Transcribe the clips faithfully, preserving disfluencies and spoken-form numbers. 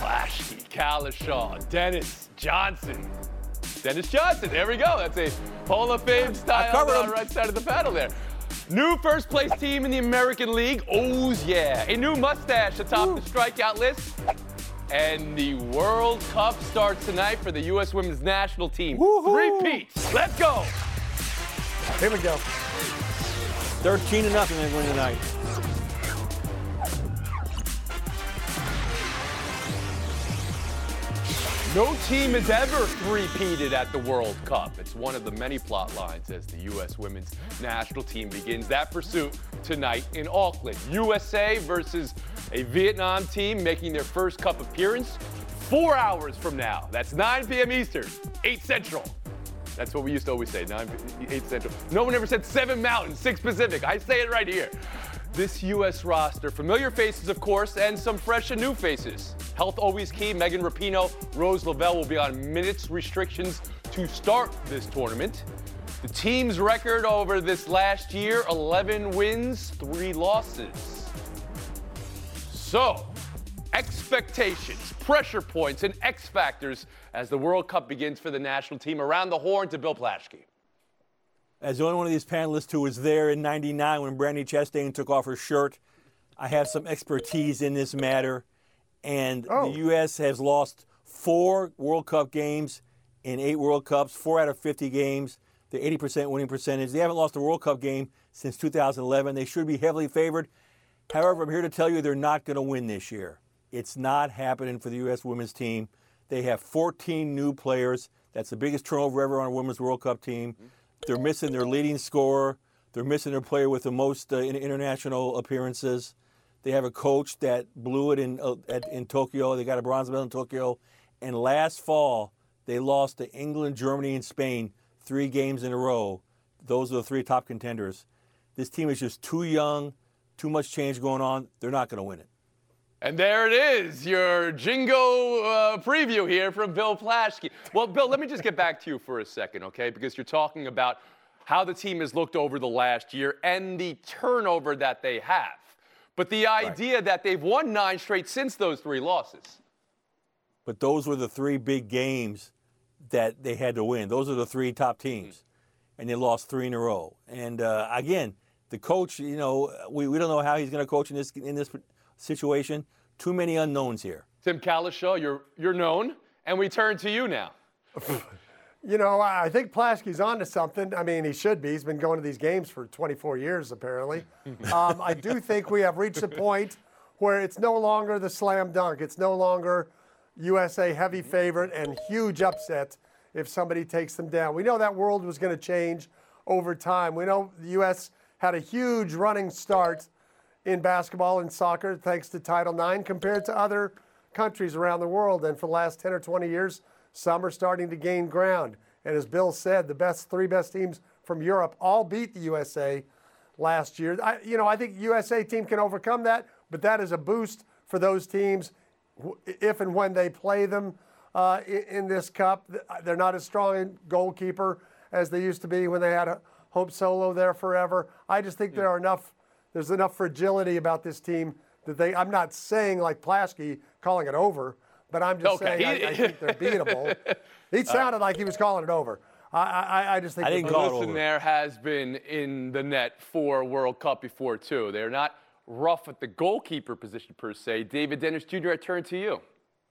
Plaschke, Kalishaw, Dennis Johnson. Dennis Johnson, there we go. That's a Hall of Fame style on the right side of the paddle there. New first place team in the American League. Oh, yeah. A new mustache atop Ooh. the strikeout list. And the World Cup starts tonight for the U S Women's National Team. Woo-hoo. Repeat. Let's go. Here we go. thirteen to nothing they win tonight. No team has ever three-peated at the World Cup. It's one of the many plot lines as the U S Women's National Team begins that pursuit tonight in Auckland. U S A versus a Vietnam team making their first Cup appearance four hours from now. That's nine p.m. Eastern, eight Central. That's what we used to always say, nine, eight Central. No one ever said seven Mountain, six Pacific. I say it right here. This U S roster, familiar faces, of course, and some fresh and new faces. Health always key. Megan Rapinoe, Rose Lavelle will be on minutes restrictions to start this tournament. The team's record over this last year, eleven wins, three losses. So, expectations, pressure points, and X factors as the World Cup begins for the national team. Around the horn to Bill Plaschke. As the only one of these panelists who was there in ninety-nine when Brandi Chastain took off her shirt, I have some expertise in this matter. And oh. the U S has lost four World Cup games in eight World Cups, four out of fifty games. They're eighty percent winning percentage. They haven't lost a World Cup game since two thousand eleven. They should be heavily favored. However, I'm here to tell you they're not going to win this year. It's not happening for the U S women's team. They have fourteen new players. That's the biggest turnover ever on a women's World Cup team. They're missing their leading scorer. They're missing their player with the most uh, international appearances. They have a coach that blew it in uh, at, in Tokyo. They got a bronze medal in Tokyo. And last fall, they lost to England, Germany, and Spain three games in a row. Those are the three top contenders. This team is just too young, too much change going on. They're not going to win it. And there it is, your Jingo uh, preview here from Bill Plaschke. Well, Bill, let me just get back to you for a second, okay? Because you're talking about how the team has looked over the last year and the turnover that they have. But the idea right. that they've won nine straight since those three losses. But those were the three big games that they had to win. Those are the three top teams. Mm-hmm. And they lost three in a row. And, uh, again, the coach, you know, we, we don't know how he's going to coach in this in this situation. Too many unknowns here. Tim Kalishaw, you're you're known, and we turn to you now. You know, I think Plaschke's on to something. I mean, he should be. He's been going to these games for twenty-four years, apparently. um, I do think we have reached a point where it's no longer the slam dunk. It's no longer U S A heavy favorite and huge upset if somebody takes them down. We know that world was going to change over time. We know the U S had a huge running start in basketball and soccer, thanks to Title nine, compared to other countries around the world. And for the last ten or twenty years, some are starting to gain ground. And as Bill said, the best three best teams from Europe all beat the U S A last year. I, you know, I think the U S A team can overcome that, but that is a boost for those teams if and when they play them uh, in, in this cup. They're not as strong a goalkeeper as they used to be when they had a Hope Solo there forever. I just think yeah. there are enough There's enough fragility about this team that they, I'm not saying like Plaschke calling it over, but I'm just okay. saying I, I think they're beatable. He sounded right. like he was calling it over. I, I, I just think I didn't call it over. Listen, there has been in the net for World Cup before, too. They're not rough at the goalkeeper position, per se. David Dennis Junior, I turn to you.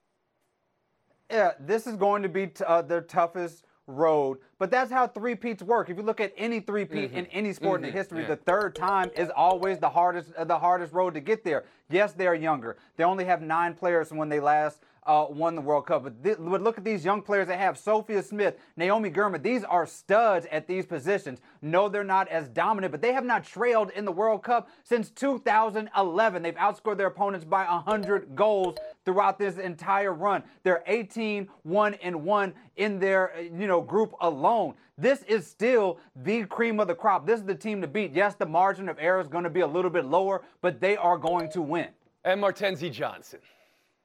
Yeah, this is going to be t- uh, their toughest road, but that's how three-peats work. If you look at any three-peat mm-hmm. in any sport mm-hmm. in history, yeah. the third time is always the hardest uh, the hardest road to get there. Yes, they're younger. They only have nine players from when they last uh, won the World Cup. But, th- but look at these young players they have. Sophia Smith, Naomi Gurman. These are studs at these positions. No, they're not as dominant, but they have not trailed in the World Cup since two thousand eleven. They've outscored their opponents by one hundred goals throughout this entire run. They're eighteen one and one in their you know group alone. This is still the cream of the crop. This is the team to beat. Yes, the margin of error is going to be a little bit lower, but they are going to win. And Martenzie Johnson.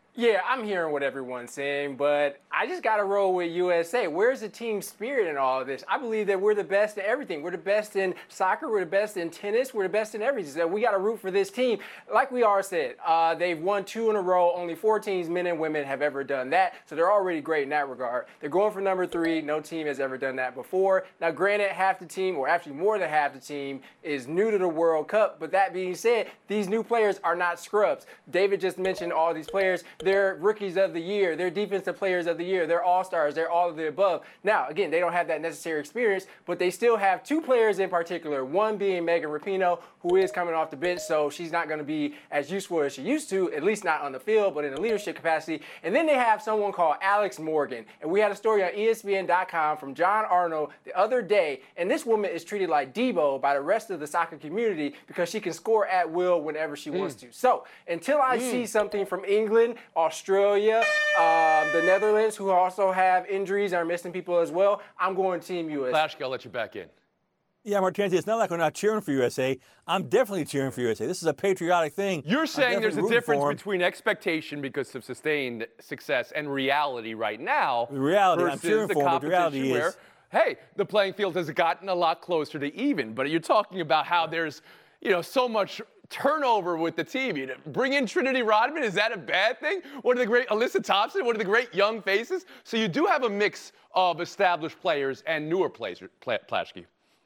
Yeah, I'm hearing what everyone's saying, but I just got to roll with U S A. Where's the team spirit in all of this? I believe that we're the best at everything. We're the best in soccer. We're the best in tennis. We're the best in everything. So we got to root for this team. Like we all said, uh, they've won two in a row. Only four teams, men and women, have ever done that. So they're already great in that regard. They're going for number three. No team has ever done that before. Now, granted, half the team, or actually more than half the team, is new to the World Cup. But that being said, these new players are not scrubs. David just mentioned all these players. They're rookies of the year. They're defensive players of the year. They're all-stars. They're all of the above. Now, again, they don't have that necessary experience, but they still have two players in particular, one being Megan Rapinoe, who is coming off the bench, so she's not going to be as useful as she used to, at least not on the field, but in a leadership capacity. And then they have someone called Alex Morgan. And we had a story on E S P N dot com from John Arnold the other day, and this woman is treated like Debo by the rest of the soccer community because she can score at will whenever she mm. wants to. So until I mm. see something from England, Australia, um, the Netherlands, who also have injuries and are missing people as well, I'm going Team U S A. Plaschke, I'll let you back in. Yeah, Martinez, it's not like we're not cheering for U S A. I'm definitely cheering for U S A. This is a patriotic thing. You're saying there's a difference between expectation because of sustained success and reality right now. The reality, versus I'm cheering the for them, but the reality where, is, hey, the playing field has gotten a lot closer to even. But you're talking about how there's, you know, so much turnover with the team. You know, bring in Trinity Rodman, is that a bad thing? One of the great, Alyssa Thompson, one of the great young faces. So you do have a mix of established players and newer players, Plaschke.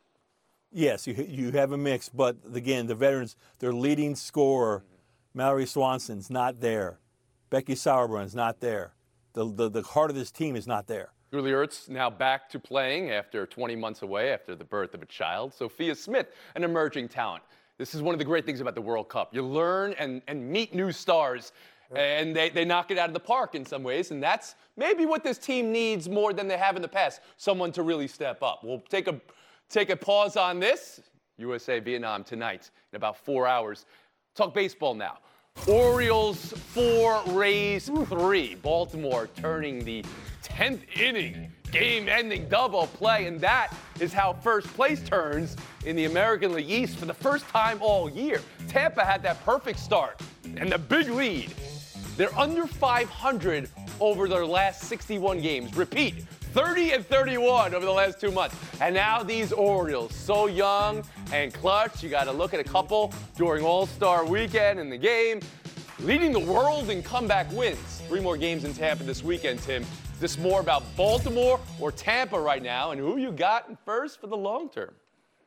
Yes, you you have a mix, but again, the veterans, their leading scorer, Mallory Swanson's not there. Becky Sauerbrun's not there. The, the the heart of this team is not there. Julie Ertz now back to playing after twenty months away after the birth of a child. Sophia Smith, an emerging talent. This is one of the great things about the World Cup. You learn and, and meet new stars, and they, they knock it out of the park in some ways, and that's maybe what this team needs more than they have in the past, someone to really step up. We'll take a Take a pause on this. U S A Vietnam tonight in about four hours. Talk baseball now. Orioles four, Rays three. Baltimore turning the tenth inning, game-ending double play, and that is how first place turns in the American League East for the first time all year. Tampa had that perfect start and the big lead. They're under five hundred over their last sixty-one games. Repeat. thirty and thirty-one over the last two months. And now these Orioles, so young and clutch. You got to look at a couple during All-Star Weekend in the game, leading the world in comeback wins. Three more games in Tampa this weekend, Tim. Is this more about Baltimore or Tampa right now? And who you got in first for the long term?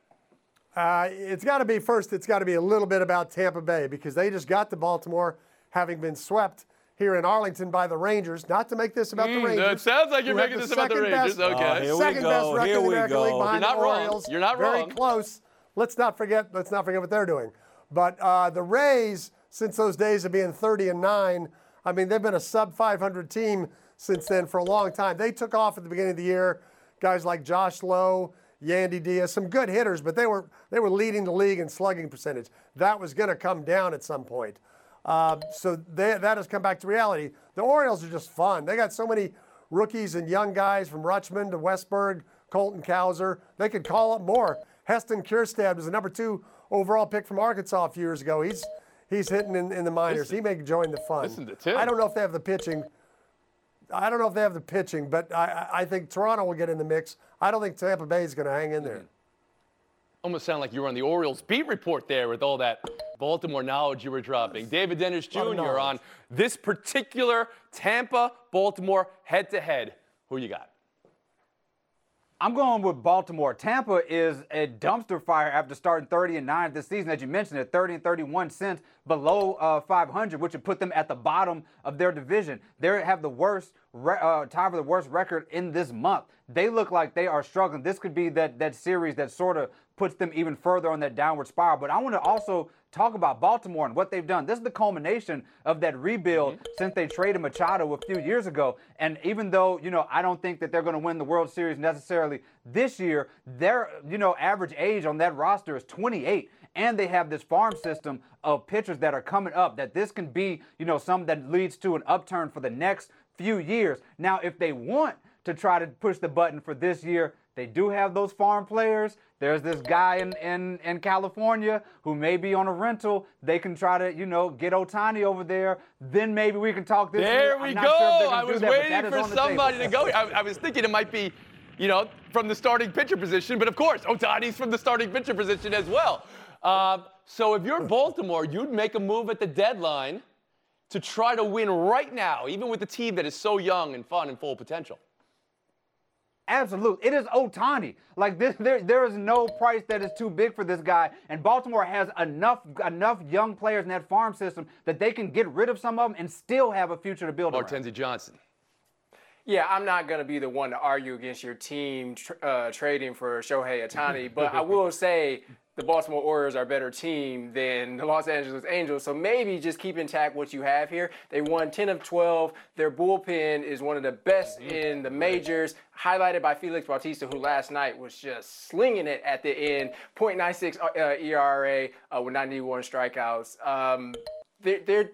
Uh, it's got to be first, it's got to be a little bit about Tampa Bay because they just got to Baltimore having been swept here in Arlington by the Rangers. Not to make this about mm, the Rangers. It sounds like you're making this about the Rangers. Best, okay. Uh, here second we go. best record Here in the we American go. League behind You're not the wrong. Orioles. You're not Very wrong. close. Let's not forget. Let's not forget what they're doing. But uh, the Rays, since those days of being thirty and nine, I mean they've been a sub five hundred team since then for a long time. They took off at the beginning of the year. Guys like Josh Lowe, Yandy Diaz, some good hitters, but they were they were leading the league in slugging percentage. That was going to come down at some point. Uh, so they, that has come back to reality. The Orioles are just fun. They got so many rookies and young guys from Rutschman to Westberg, Colton Cowser. They could call up more. Heston Kjerstad was the number two overall pick from Arkansas a few years ago. He's he's hitting in, in the minors. Listen, he may join the fun. Listen to Tim. I don't know if they have the pitching. I don't know if they have the pitching, but I, I think Toronto will get in the mix. I don't think Tampa Bay is going to hang in there. Almost sound like you were on the Orioles beat report there with all that Baltimore knowledge you were dropping. David Dennis Junior on this particular Tampa-Baltimore head-to-head. Who you got? I'm going with Baltimore. Tampa is a dumpster fire after starting thirty and nine this season. As you mentioned, at thirty and thirty-one cents below uh, five hundred, which would put them at the bottom of their division. They have the worst re- uh, tie for the worst record in this month. They look like they are struggling. This could be that that series that sort of puts them even further on that downward spiral. But I want to also talk about Baltimore and what they've done. This is the culmination of that rebuild mm-hmm. since they traded Machado a few years ago. And even though, you know, I don't think that they're going to win the World Series necessarily this year, their, you know, average age on that roster is twenty-eight. And they have this farm system of pitchers that are coming up, that this can be, you know, something that leads to an upturn for the next few years. Now, if they want to try to push the button for this year, They do have those farm players. There's this guy in, in, in California who may be on a rental. They can try to, you know, get Ohtani over there. Then maybe we can talk this. There week. we I'm go. not sure if they're I gonna was do that, waiting for somebody to go. I, I was thinking it might be, you know, from the starting pitcher position. But, of course, Ohtani's from the starting pitcher position as well. Uh, so if you're Baltimore, you'd make a move at the deadline to try to win right now, even with a team that is so young and fun and full of potential. Absolutely. It is Ohtani. Like, this, there, there is no price that is too big for this guy. And Baltimore has enough enough young players in that farm system that they can get rid of some of them and still have a future to build around. Martenzie Johnson. Yeah, I'm not going to be the one to argue against your team tr- uh, trading for Shohei Ohtani, but I will say the Baltimore Orioles are a better team than the Los Angeles Angels, so maybe just keep intact what you have here. They won ten of twelve. Their bullpen is one of the best in the majors, highlighted by Felix Bautista, who last night was just slinging it at the end. point nine six uh, E R A uh, with ninety-one strikeouts. Um, they're, they're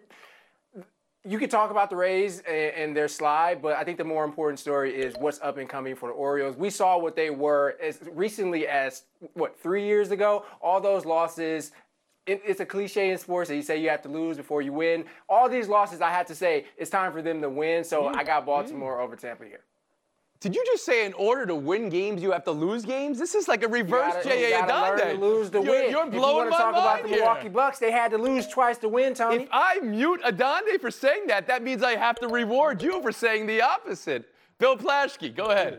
You could talk about the Rays and, and their slide, but I think the more important story is what's up and coming for the Orioles. We saw what they were as recently as, what, three years ago? All those losses, it, it's a cliche in sports that you say you have to lose before you win. All these losses, I had to say, it's time for them to win, so mm. I got Baltimore mm. over Tampa here. Did you just say in order to win games, you have to lose games? This is like a reverse J A. Adande. Lose to you're, win. You're blowing if you want to my talk mind about the here. Milwaukee Bucks, they had to lose twice to win, Tony. If I mute Adande for saying that, that means I have to reward you for saying the opposite. Bill Plaschke, go ahead.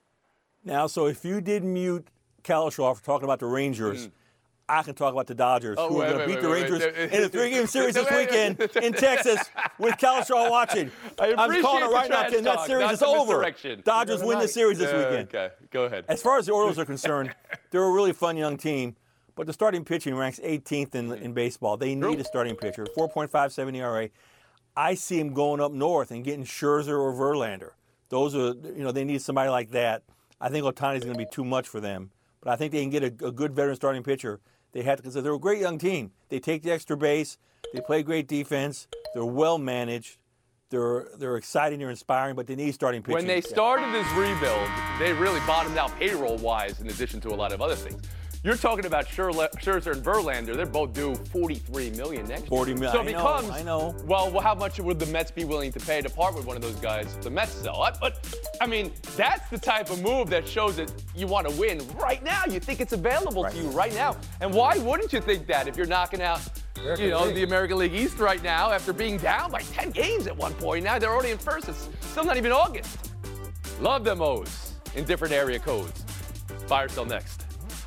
Now, so if you did mute Kalishaw for talking about the Rangers, mm. I can talk about the Dodgers, oh, who wait, are going to beat wait, the wait, Rangers wait, wait. in a three-game series this weekend in Texas with Kalishaw watching. I I'm calling it right now, Ken. That series is over. Dodgers win the series this yeah, weekend. Okay, go ahead. As far as the Orioles are concerned, they're a really fun young team, but the starting pitching ranks eighteenth in, in baseball. They need a starting pitcher. four point five seven E R A. I see him going up north and getting Scherzer or Verlander. Those are, you know, they need somebody like that. I think Ohtani's going to be too much for them, but I think they can get a, a good veteran starting pitcher. They had to consider they're a great young team. They take the extra base. They play great defense. They're well managed. They're they're exciting. They're inspiring, but they need starting pitching. When they started this rebuild, they really bottomed out payroll-wise, in addition to a lot of other things. You're talking about Scherzer and Verlander. They're both due forty-three million dollars next year. forty million. So it becomes, I know. I know. Well, how much would the Mets be willing to pay to part with one of those guys if the Mets sell? But, I mean, that's the type of move that shows that you want to win right now. You think it's available right. to you right now. And why wouldn't you think that if you're knocking out, American you know, League. the American League East right now after being down by ten games at one point? Now they're already in first. It's still not even August. Love them O's in different area codes. Buy or sell next.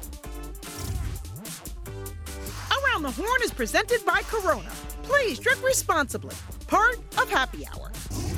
Around the Horn is presented by Corona. Please drink responsibly. Part of Happy Hour.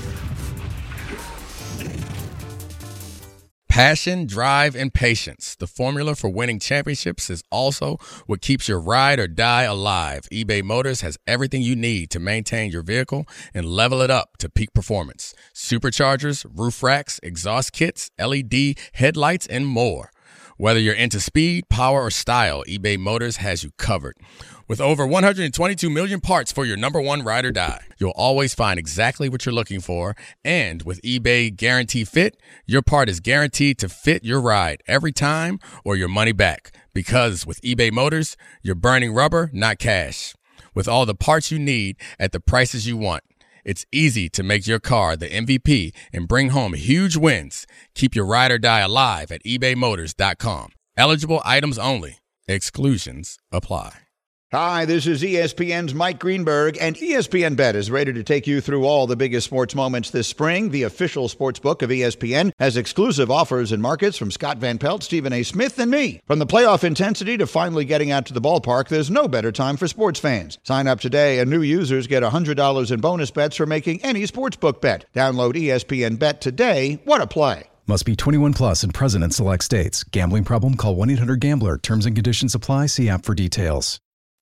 Passion, drive, and patience. The formula for winning championships is also what keeps your ride or die alive. eBay Motors has everything you need to maintain your vehicle and level it up to peak performance. Superchargers, roof racks, exhaust kits, L E D headlights, and more. Whether you're into speed, power, or style, eBay Motors has you covered. With over one hundred twenty-two million parts for your number one ride or die, you'll always find exactly what you're looking for. And with eBay Guarantee Fit, your part is guaranteed to fit your ride every time or your money back. Because with eBay Motors, you're burning rubber, not cash. With all the parts you need at the prices you want, it's easy to make your car the M V P and bring home huge wins. Keep your ride or die alive at ebay motors dot com. Eligible items only. Exclusions apply. Hi, this is E S P N's Mike Greenberg, and E S P N Bet is ready to take you through all the biggest sports moments this spring. The official sports book of E S P N has exclusive offers and markets from Scott Van Pelt, Stephen A. Smith, and me. From the playoff intensity to finally getting out to the ballpark, there's no better time for sports fans. Sign up today, and new users get one hundred dollars in bonus bets for making any sportsbook bet. Download E S P N Bet today. What a play. Must be twenty-one plus and present in select states. Gambling problem? Call one eight hundred gambler. Terms and conditions apply. See app for details.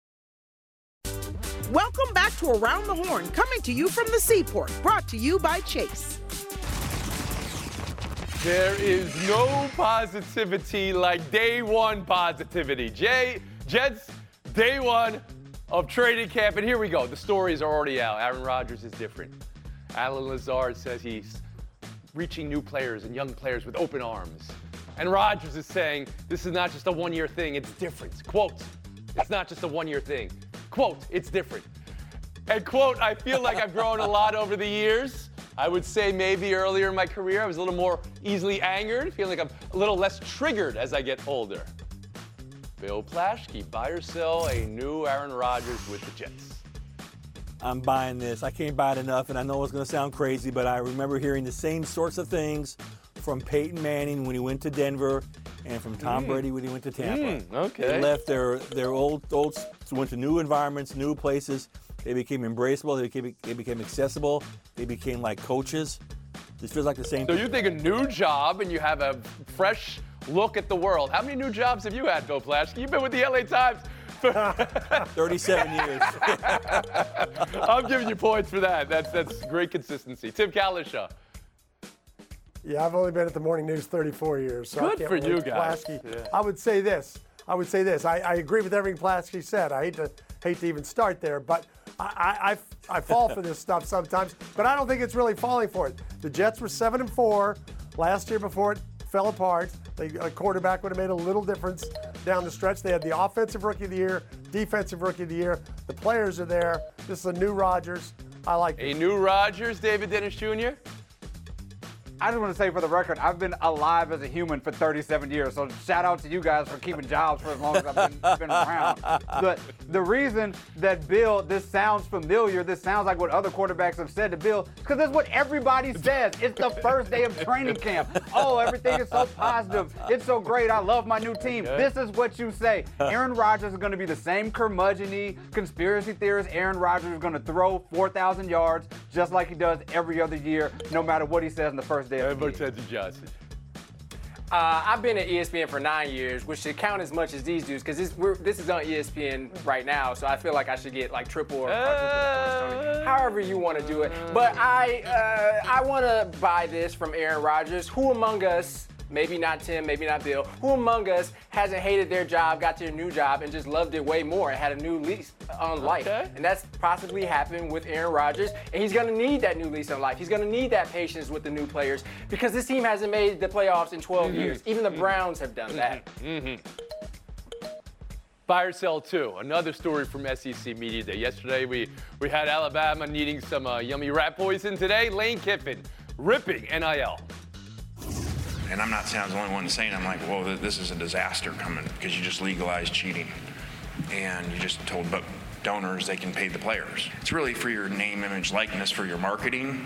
Welcome back to Around the Horn, coming to you from the Seaport, brought to you by Chase. There is no positivity like day one positivity. Jay, Jets, day one of training camp, and here we go. The stories are already out. Aaron Rodgers is different. Alan Lazard says he's reaching new players and young players with open arms. And Rodgers is saying this is not just a one-year thing, it's different. Quote, it's not just a one-year thing. Quote, it's different. And quote, I feel like I've grown a lot over the years. I would say maybe earlier in my career I was a little more easily angered, feeling like I'm a little less triggered as I get older. Bill Plaschke, buy or sell a new Aaron Rodgers with the Jets? I'm buying this. I can't buy it enough, and I know it's going to sound crazy, but I remember hearing the same sorts of things from Peyton Manning when he went to Denver and from Tom mm. Brady when he went to Tampa. Mm, okay. They left their, their old, old, went to new environments, new places. They became embraceable. They became, they became accessible. They became like coaches. This feels like the same so thing. So you think a new job and you have a fresh look at the world. How many new jobs have you had, Bill Plaschke? You've been with the L A Times for thirty-seven years. I'm giving you points for that. That's that's great consistency. Tim Kalishaw. Yeah, I've only been at the Morning News thirty-four years, so Good I can't for relate you to guys. Plaschke. Yeah. I would say this. I would say this. I, I agree with everything Plaschke said. I hate to hate to even start there, but I, I, I fall for this stuff sometimes. But I don't think it's really falling for it. The Jets were seven and four last year before it fell apart. They, a quarterback would have made a little difference down the stretch. They had the offensive rookie of the year, defensive rookie of the year. The players are there. This is a new Rodgers. I like a it. new Rodgers, David Dennis Junior I just want to say for the record, I've been alive as a human for thirty-seven years, so shout out to you guys for keeping jobs for as long as I've been, been around. But the reason that Bill, this sounds familiar, this sounds like what other quarterbacks have said to Bill, because that's what everybody says. It's the first day of training camp. Oh, everything is so positive. It's so great. I love my new team. This is what you say. Aaron Rodgers is going to be the same curmudgeon-y, conspiracy theorist. Aaron Rodgers is going to throw four thousand yards just like he does every other year, no matter what he says in the first day. Martenzi Johnson. Uh, I've been at E S P N for nine years, which should count as much as these dudes, because this, we're, this is on E S P N right now, so I feel like I should get like triple or uh, however you want to do it. But I, uh, I want to buy this from Aaron Rodgers. Who among us, maybe not Tim, maybe not Bill, who among us hasn't hated their job, got to a new job, and just loved it way more and had a new lease on life? Okay. And that's possibly happened with Aaron Rodgers, and he's going to need that new lease on life. He's going to need that patience with the new players, because this team hasn't made the playoffs in twelve mm-hmm. years. Even the Browns have done that. Mm-hmm. Buy or sell two. Another story from S E C Media Day. Yesterday we, we had Alabama needing some uh, yummy rat poison. Today, Lane Kiffin ripping N I L. And I'm not saying I was the only one saying, I'm like, whoa, this is a disaster coming because you just legalized cheating. And you just told donors they can pay the players. It's really for your name, image, likeness, for your marketing.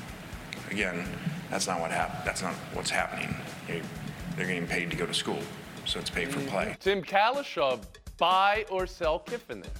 Again, that's not what hap- That's not what's happening. They, they're getting paid to go to school, so it's paid for play. Tim Kalishaw, buy or sell Kiffin there?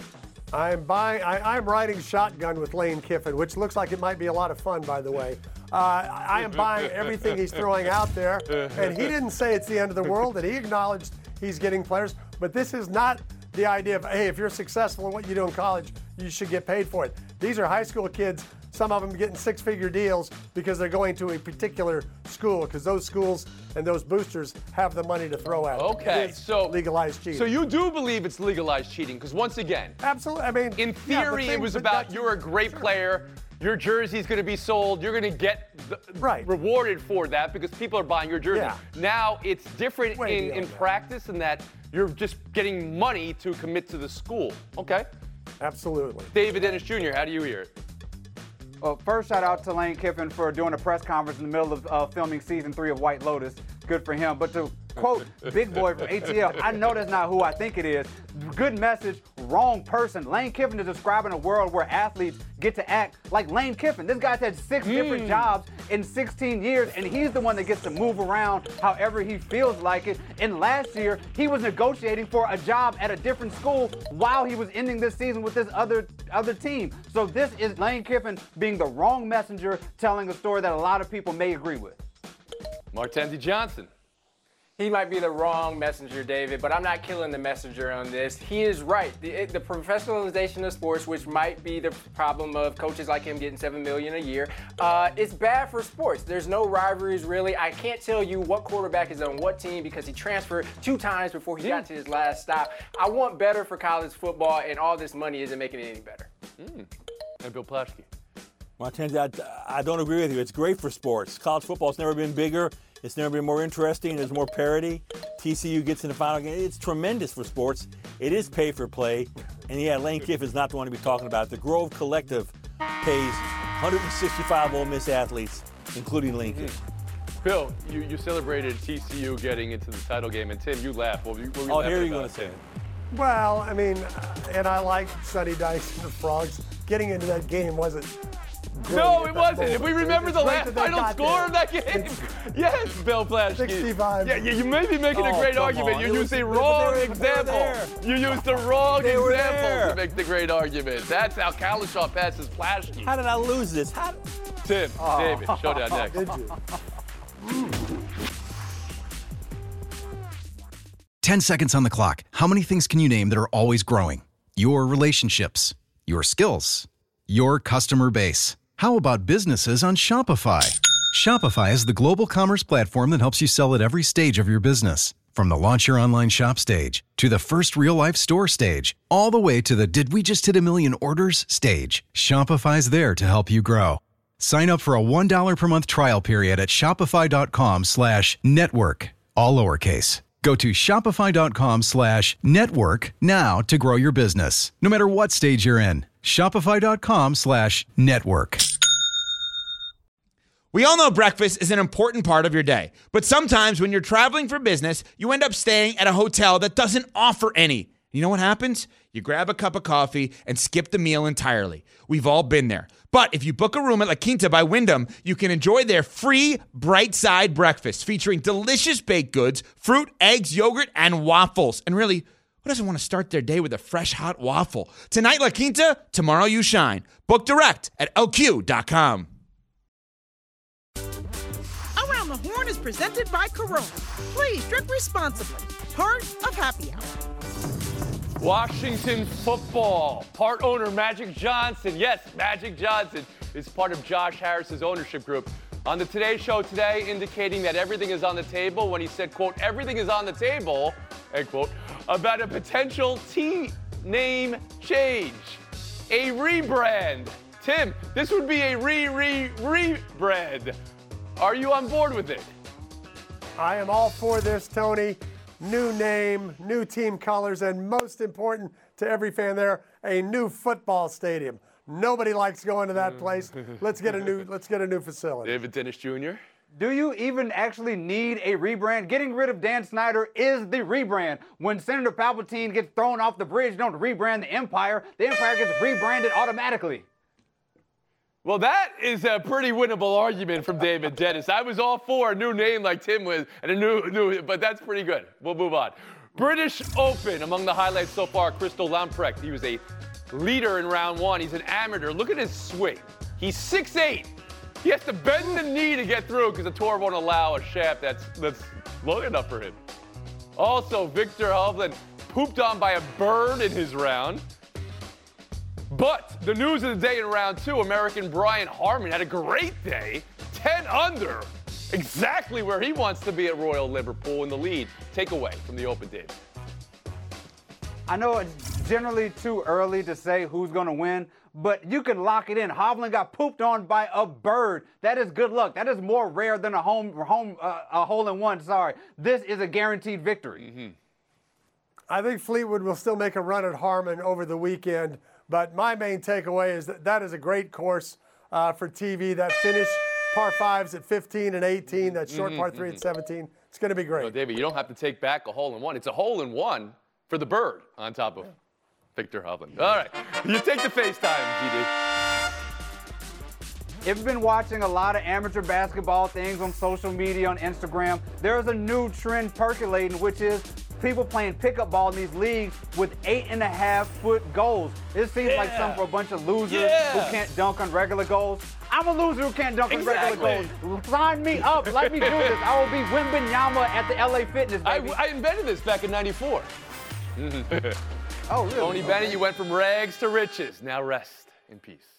I'm buying. I, I'm riding shotgun with Lane Kiffin, which looks like it might be a lot of fun, by the way. Uh, I am buying everything he's throwing out there, and he didn't say it's the end of the world, and he acknowledged he's getting players. But this is not the idea of, hey, if you're successful in what you do in college, you should get paid for it. These are high school kids. Some of them getting six-figure deals because they're going to a particular school, because those schools and those boosters have the money to throw at. Okay, so legalized cheating. So you do believe it's legalized cheating? Because once again, absolutely. I mean, in theory, yeah, it was about you're a great sure. player. Your jersey's going to be sold. You're going to get the, right. rewarded for that because people are buying your jersey. Yeah. Now it's different Way in, in that. practice in that you're just getting money to commit to the school. Okay. Absolutely. David Dennis Junior, how do you hear it? Well, first shout out to Lane Kiffin for doing a press conference in the middle of uh, filming season three of White Lotus. Good for him. But to quote Big Boy from A T L, I know that's not who I think it is. Good message, wrong person. Lane Kiffin is describing a world where athletes get to act like Lane Kiffin. This guy's had six mm. different jobs in sixteen years, and he's the one that gets to move around however he feels like it. And last year, he was negotiating for a job at a different school while he was ending this season with this other other team. So this is Lane Kiffin being the wrong messenger, telling a story that a lot of people may agree with. Martenzi Johnson. He might be the wrong messenger, David, but I'm not killing the messenger on this. He is right. The, the professionalization of sports, which might be the problem of coaches like him getting seven million dollars a year, uh, it's bad for sports. There's no rivalries, really. I can't tell you what quarterback is on what team because he transferred two times before he mm. got to his last stop. I want better for college football, and all this money isn't making it any better. Mm. And Bill Plaschke. Martinez, I, I don't agree with you. It's great for sports. College football's never been bigger. It's never been more interesting. There's more parity. T C U gets in the final game. It's tremendous for sports. It is pay for play. And yeah, Lane Kiff is not the one to be talking about. The Grove Collective pays one hundred sixty-five Ole Miss athletes, including Lane Kiff. Mm. Bill, you, you celebrated T C U getting into the title game, and Tim, you laughed. What were you, what were you oh, here you're going to say it. Well, I mean, and I like Sonny Dykes and the Frogs. Getting into that game wasn't No, it wasn't. If we remember the last final score of that game. Yes, Bill Plaschke. sixty-five. Yeah, you may be making Oh, a great come argument. on. You It used was- the they were wrong there. They were example. there. You used the wrong They were example there. to make the great argument. That's how Kalashaw passes Plaschke. How did I lose this? How? Tim, Oh. David, showdown next. Did you? ten seconds on the clock. How many things can you name that are always growing? Your relationships, your skills, your customer base. How about businesses on Shopify? Shopify is the global commerce platform that helps you sell at every stage of your business. From the launch your online shop stage, to the first real-life store stage, all the way to the did we just hit a million orders stage. Shopify's there to help you grow. Sign up for a one dollar per month trial period at shopify.com slash network, all lowercase. Go to shopify.com slash network now to grow your business, no matter what stage you're in. Shopify.com slash network. We all know breakfast is an important part of your day, but sometimes when you're traveling for business, you end up staying at a hotel that doesn't offer any. You know what happens? You grab a cup of coffee and skip the meal entirely. We've all been there. But if you book a room at La Quinta by Wyndham, you can enjoy their free Bright Side breakfast featuring delicious baked goods, fruit, eggs, yogurt, and waffles. And really, who doesn't want to start their day with a fresh, hot waffle? Tonight, La Quinta, tomorrow you shine. Book direct at L Q dot com. Around the Horn is presented by Corona. Please drink responsibly. Part of Happy Hour. Washington football. Part owner Magic Johnson. Yes, Magic Johnson is part of Josh Harris's ownership group. On the Today Show today, indicating that everything is on the table when he said, quote, everything is on the table, end quote, about a potential team name change. A rebrand. Tim, this would be a re-re-rebrand. Are you on board with it? I am all for this, Tony. New name, new team colors, and most important to every fan there, a new football stadium. Nobody likes going to that place. Let's get a new let's get a new facility. David Dennis Junior Do you even actually need a rebrand? Getting rid of Dan Snyder is the rebrand. When Senator Palpatine gets thrown off the bridge, you don't rebrand the Empire. The Empire gets rebranded automatically. Well, that is a pretty winnable argument from David Dennis. I was all for a new name like Tim was, and a new, new, but that's pretty good. We'll move on. British Open, among the highlights so far, Crystal Lamprecht. He was a leader in round one. He's an amateur. Look at his swing. He's six eight. He has to bend the knee to get through because the tour won't allow a shaft that's, that's long enough for him. Also, Victor Hovland pooped on by a bird in his round. But the news of the day in round two, American Brian Harman had a great day, ten under, exactly where he wants to be at Royal Liverpool in the lead. Takeaway from the Open, Dave. I know it's generally too early to say who's going to win, but you can lock it in. Hovland got pooped on by a bird. That is good luck. That is more rare than a home home uh, a hole in one. Sorry, this is a guaranteed victory. Mm-hmm. I think Fleetwood will still make a run at Harman over the weekend. But my main takeaway is that that is a great course uh, for T V. That finish, par fives at fifteen and eighteen, that short Mm-hmm, par three mm-hmm. at seventeen. It's going to be great. No, David, you don't have to take back a hole in one. It's a hole in one for the bird on top of Victor Hovland. All right, you take the FaceTime, G D. If you've been watching a lot of amateur basketball things on social media, on Instagram, there's a new trend percolating, which is people playing pickup ball in these leagues with eight and a half foot goals. It seems Yeah. like something for a bunch of losers Yeah. who can't dunk on regular goals. I'm a loser who can't dunk Exactly. on regular goals. Sign me up. Let me do this. I will be Wembanyama at the L A Fitness, I, baby. I invented this back in ninety-four. oh, really? Tony Okay. Bennett, you went from rags to riches. Now rest in peace.